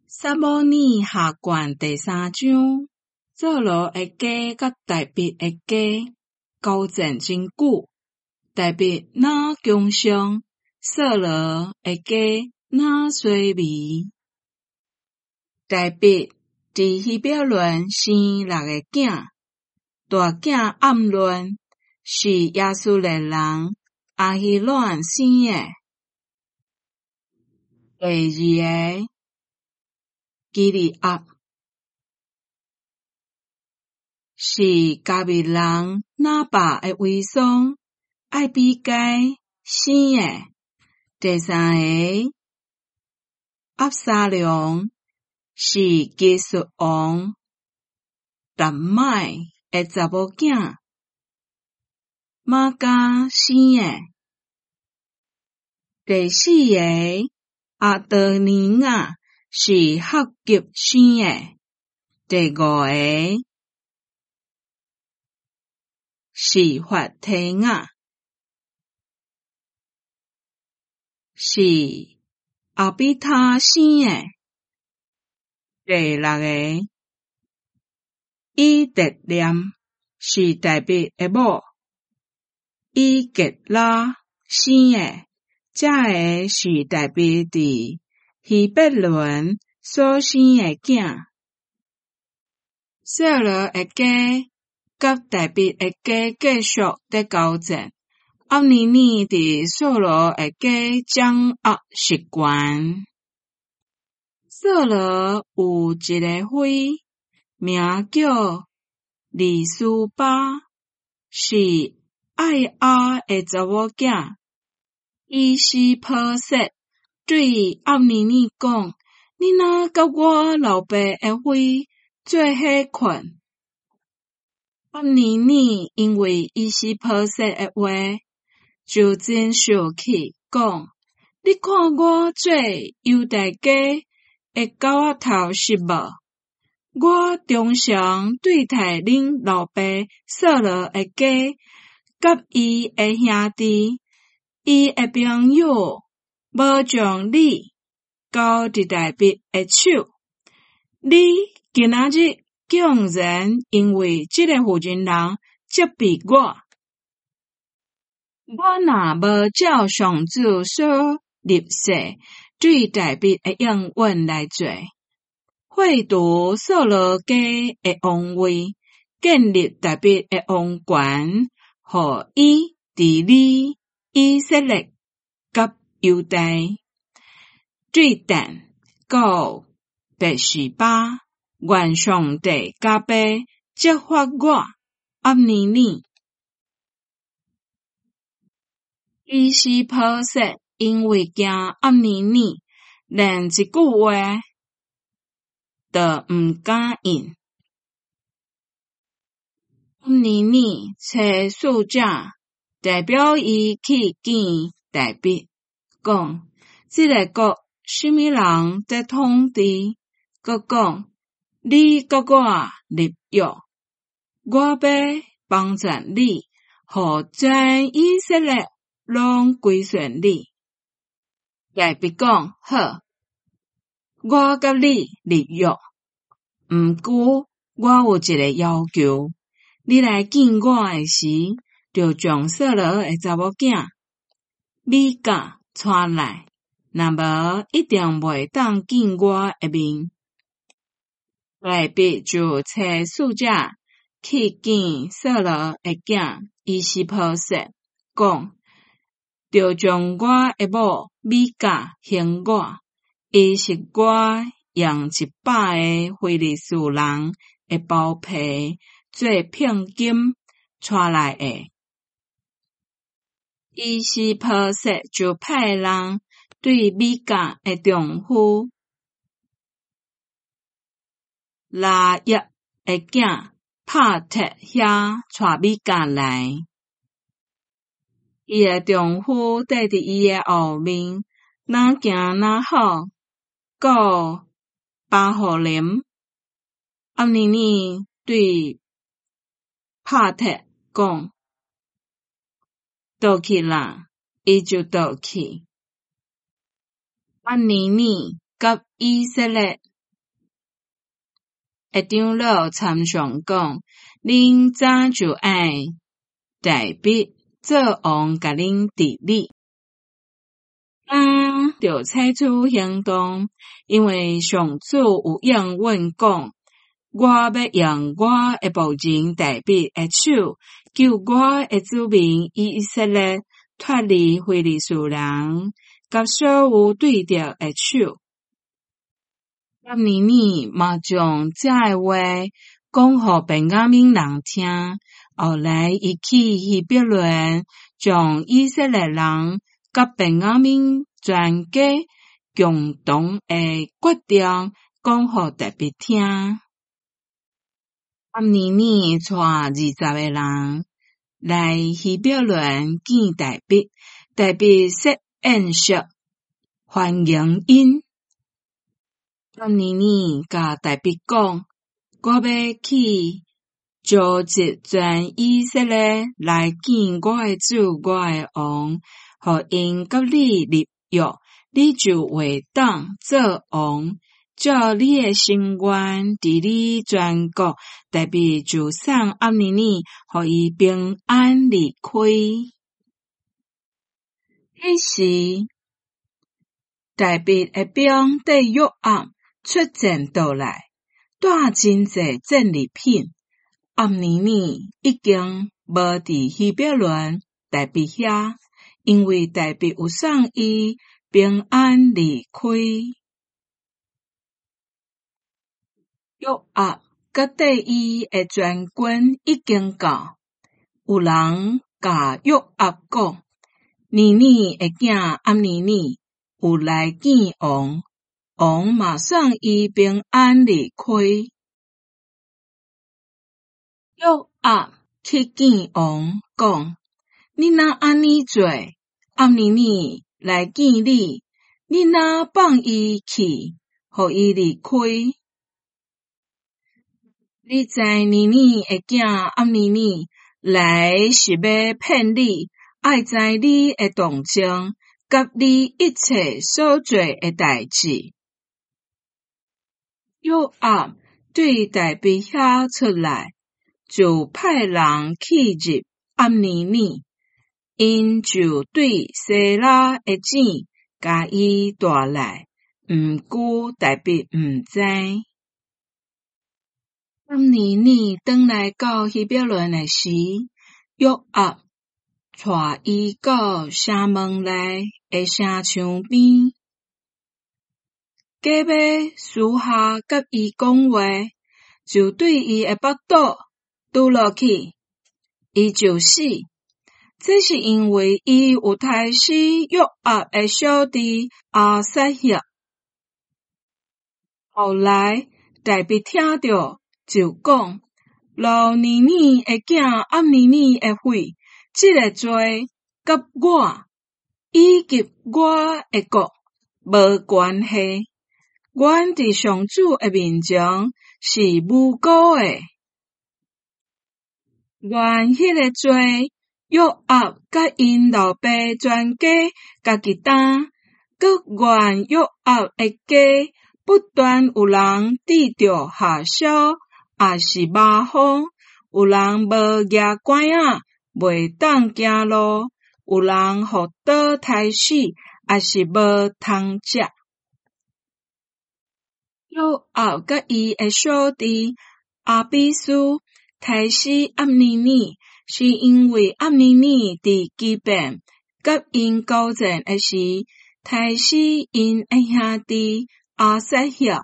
撒母耳下卷第3章，扫罗的家甲大卫的家交战真久，大卫哪强盛，扫罗的家哪衰微。大卫伫希伯伦生6个囝，大囝暗论是亚述的人亚希暖生的，第2个基利押是加密人拿巴的遗孀艾比该生的，第3个押沙龙是基述王达麦的查某囝玛迦生的，第4个阿多尼亚是哈吉生的，第5个是法提亚是阿比他生的，第6个以特念是大卫的某以格拉生的，这个是大卫伫希伯伦所生的囝。扫罗的家甲大卫的家继续在交战，暗尼尼伫扫罗的家掌握实权。扫罗有一个妃，名叫利斯巴，是爱亚的查某囝。伊斯波设对暗尼尼讲：“你若甲我老爸的妃做伙困。”暗尼尼因为伊斯波设的话，就真生气，讲：“你看我做犹大家的狗仔头是无？我忠诚对待恁老爸扫罗的家，甲伊的兄弟，伊的朋友，无将你交伫大卫的手。你今仔日竟然因为这个妇人人责备我，我若无照上主所立誓对大卫的应允来做，废除扫罗家的王位，建立大卫的王权，互伊治理以色列甲犹大。对但到别是巴，愿上帝加倍责罚我暗尼尼。伊斯波设因为惊暗尼尼，连一句话都毋敢应。暗尼尼找使者代表伊去见大卫，讲：这个国什么人在统治？佮讲：你甲我立约，我要帮助你，互全以色列拢归顺你。大卫讲：好，我甲你立约，毋过我有一个要求，你来见我诶时，就将扫罗诶查某囝米甲带来，若无一定袂当见我诶面。大卫就找使者去见扫罗诶囝伊斯波设，讲：就将我诶某米甲还我，伊是我用100个非利士人诶包皮做聘金带来诶。伊斯波设就派人对米甲诶丈夫拉耶诶囝拍特遐带米甲来，伊诶丈夫缀伫伊诶后面，哪行哪好，到巴户林。暗尼尼对拍特讲：倒去啦，伊就倒去。暗尼尼甲以色列长老参详讲，恁早就爱代笔做王甲恁治理。就采取行动，因为上主有应允讲，我要用我的仆人代笔的手，救我的子民以色列脱离非利士人，甲所有对敌的手。今年嘛将这话讲互便雅悯人听，后来伊去希伯伦，将以色列人甲便雅悯全家共同的决定讲互大笔听。今年带20个人来希伯伦见大笔，大笔设宴席欢迎因。今年甲大笔讲，我要去召集全以色列来见我的主，我的王，互因甲你立约，你就会当做王。照你的心愿，伫你全国，大笔就送暗尼，互伊平安离开。迄时，大笔的兵对约押出战倒来，带真济战利品。暗尼已经无伫希伯伦大笔遐，因为大笔有送伊平安离开。约押甲对伊的全军已经到，有人甲约押讲，尼尼的囝暗尼有来见王，王马上伊平安离开。约押去见王，讲：你若安尼做，暗尼来见你，你若放伊去，互伊离开。你知尼的囝暗尼来是要骗你，爱知你的动静，甲你一切所做的代志。约押对大笔遐出来，就派人去入暗尼，因就对西拉的钱甲伊带来，毋过大笔毋知。暗尼转来到希伯伦的时，约押带伊到城门内的城墙边，假要私下甲伊讲话，就对伊的腹肚拄落去，伊就死。这是因为伊有杀死约押的小弟亚撒谢。后来大笔听到，就讲：老尼的囝暗尼的血，这个罪甲我以及我的国无关系。阮伫上主的面前是无辜的。原迄个罪，约押甲因老爸全家家己担，搁原约押的家不断有人抵着下手，也是骂风，有人无牙关仔，袂当行路，有人互刀杀死，也是无通食。约押甲伊的小弟阿比斯杀死暗尼，是因为暗尼伫基遍甲因交战的时，杀死因的兄弟亚撒谢。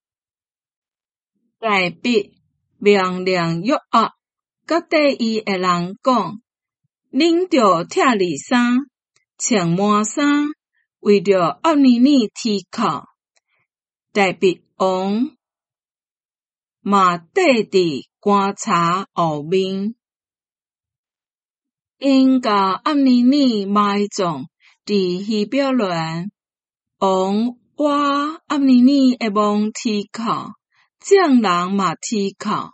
大笔命令约押甲对伊的人讲：恁着拆里衫，穿满衫，为着暗尼提靠。大笔王嘛缀伫棺材后面，因甲暗尼埋葬伫希伯伦。王挖暗尼的墓提靠，众人嘛提靠。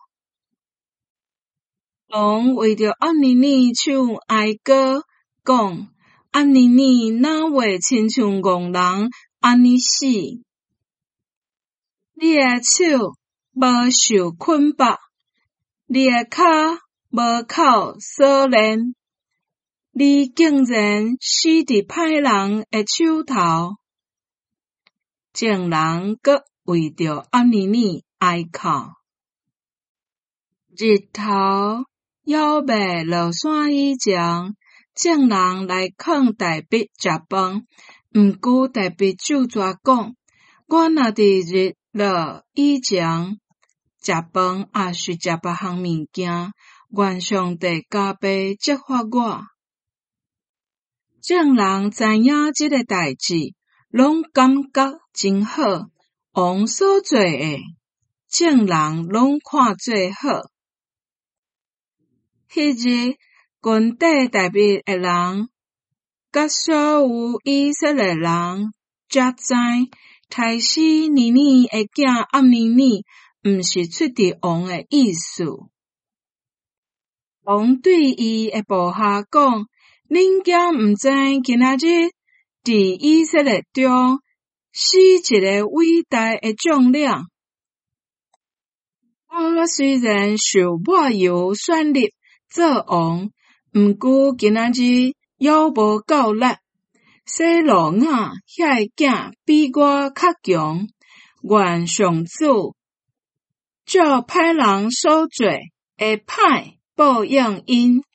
王为着暗尼唱哀歌，讲暗尼哪会亲像戆人安尼死？你的手无受捆绑，你的骹无靠锁链，你竟然死伫歹人的手头。众人阁为着暗尼尼哀哭。日头要未落山以前，众人来劝大笔食饭，毋过大笔就抓讲：我若伫日落以前食饭，也是食别项物件，愿上帝加倍责罚我。众人知影即个代志，拢感觉真好。王所做的，众人拢看做好。迄日，军队内面的人，甲所有以色列人，才知杀死尼尼的囝暗尼尼，毋是出伫王的意思。王对伊的部下讲：恁敢毋知今仔日伫以色列中死一个伟大的将领？我虽然受抹油选立做王，毋过今仔日犹无够力。西罗亚遐个囝比我较强，愿上主照歹人所做，会歹报应因。